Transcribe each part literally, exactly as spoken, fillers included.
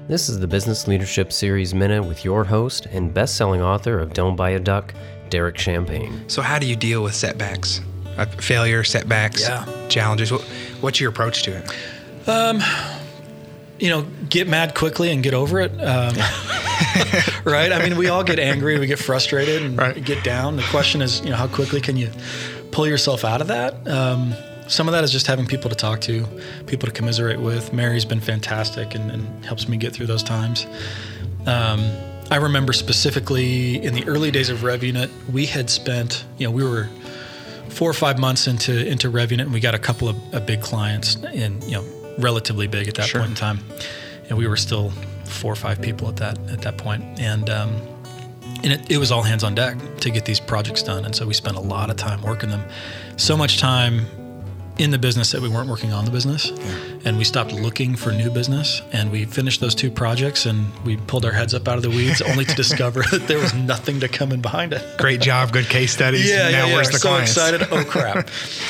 This is the Business Leadership Series Minute with your host and best-selling author of Don't Buy a Duck, Derek Champagne. So how do you deal with setbacks? Uh, failure, setbacks, yeah. challenges? What, what's your approach to it? Um, you know, get mad quickly and get over it. Um, right? I mean, we all get angry, we get frustrated and right. get down. The question is, you know, how quickly can you pull yourself out of that? Um, some of that is just having people to talk to, people to commiserate with. Mary's been fantastic and, and helps me get through those times. Um, I remember specifically in the early days of RevUnit, we had spent, you know, we were four or five months into into RevUnit, and we got a couple of, of big clients, and you know, relatively big at that sure. point in time, and we were still four or five people at that at that point, and um, and it, it was all hands on deck to get these projects done, and so we spent a lot of time working them, so much time in the business that we weren't working on the business, yeah. and we stopped looking for new business, and we finished those two projects, and we pulled our heads up out of the weeds only to discover that there was nothing to come in behind it. Great job, good case studies. Yeah, now yeah, where's yeah. the so clients? excited. Oh crap.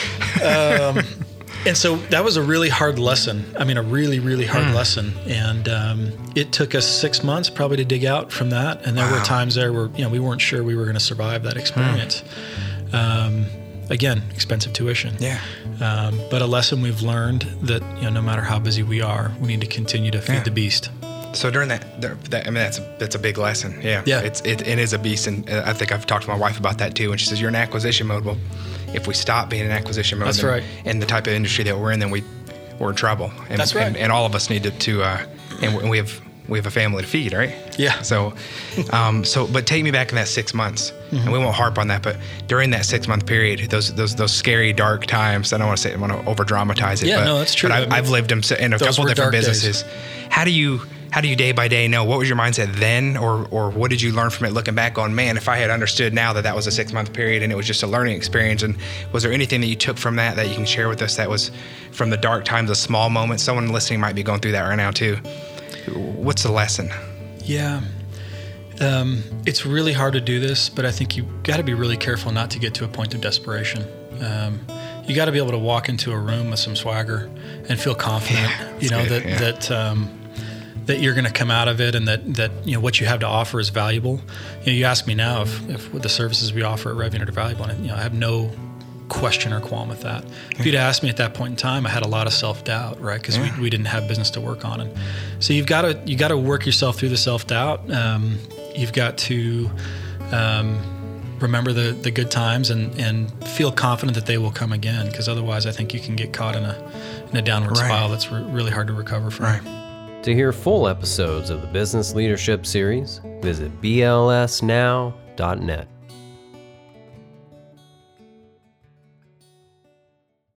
um, and so that was a really hard lesson. I mean, a really, really hard mm. lesson. And um, it took us six months probably to dig out from that. And there wow. were times there where, you know, we weren't sure we were going to survive that experience. Mm. Um, again, expensive tuition. Yeah. Um, but a lesson we've learned that, you know, no matter how busy we are, we need to continue to feed yeah. the beast. So during that, that, I mean, that's a, that's a big lesson. Yeah. Yeah. It's, it, it is a beast. And I think I've talked to my wife about that too. And she says, you're in acquisition mode. Well, if we stop being in acquisition mode, that's then, right. in the type of industry that we're in, then we, we're in trouble. And, that's right. And, and all of us need to, to uh, and we have, we have a family to feed, right? Yeah. So, um, so, but take me back in that six months, mm-hmm. and we won't harp on that, but during that six month period, those, those, those scary, dark times, I don't want to say, I want to over dramatize it. Yeah, but, no, that's true. But I've, I've lived them in a couple different businesses. Days. How do you, how do you day by day know? What was your mindset then, or, or what did you learn from it looking back on, man, if I had understood now that that was a six month period and it was just a learning experience, and was there anything that you took from that that you can share with us that was from the dark times, the small moments? Someone listening might be going through that right now too. What's the lesson? Yeah. Um, it's really hard to do this, but I think you got to be really careful not to get to a point of desperation. Um, you got to be able to walk into a room with some swagger and feel confident, yeah, you know, good, that, yeah. that, um, that you're going to come out of it, and that, that, you know, what you have to offer is valuable. You know, you ask me now if, if the services we offer at RevUnit are valuable, and, you know, I have no question or qualm with that. If you'd asked me at that point in time, I had a lot of self-doubt, right? Because yeah. we, we didn't have business to work on. And so you've got to, you got to work yourself through the self-doubt. Um, you've got to um, remember the, the good times and, and feel confident that they will come again. Because otherwise I think you can get caught in a, in a downward right. spiral that's re- really hard to recover from. Right. To hear full episodes of the Business Leadership Series, visit B L S now dot net.